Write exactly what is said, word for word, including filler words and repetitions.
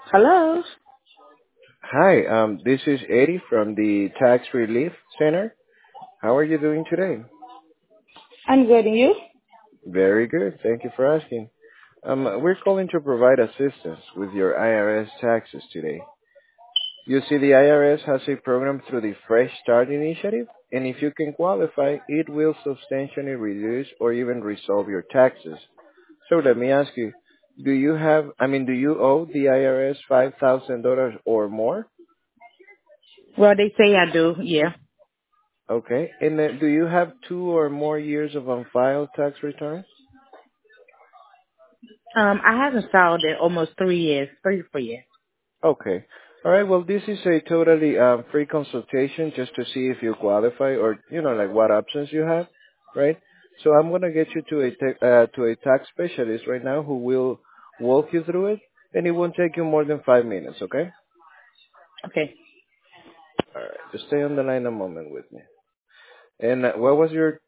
Hello. Hi, um, this is Eddie from the Tax Relief Center. How are you doing today? I'm good. And you? Very good. Thank you for asking. Um, we're calling to provide assistance with your I R S taxes today. You see, the I R S has a program through the Fresh Start Initiative, and if you can qualify, it will substantially reduce or even resolve your taxes. So let me ask you, do you have, I mean, do you owe the I R S five thousand dollars or more? Well, they say I do. Yeah. Okay. And uh, do you have two or more years of unfiled tax returns? Um, I haven't filed in almost three years, three, four years. Okay. All right. Well, this is a totally um, free consultation just to see if you qualify or, you know, like what options you have, right? So I'm going to get you to a ta- uh, to a tax specialist right now who will walk you through it, and it won't take you more than five minutes, okay? Okay. All right. Just stay on the line a moment with me. And uh, what was your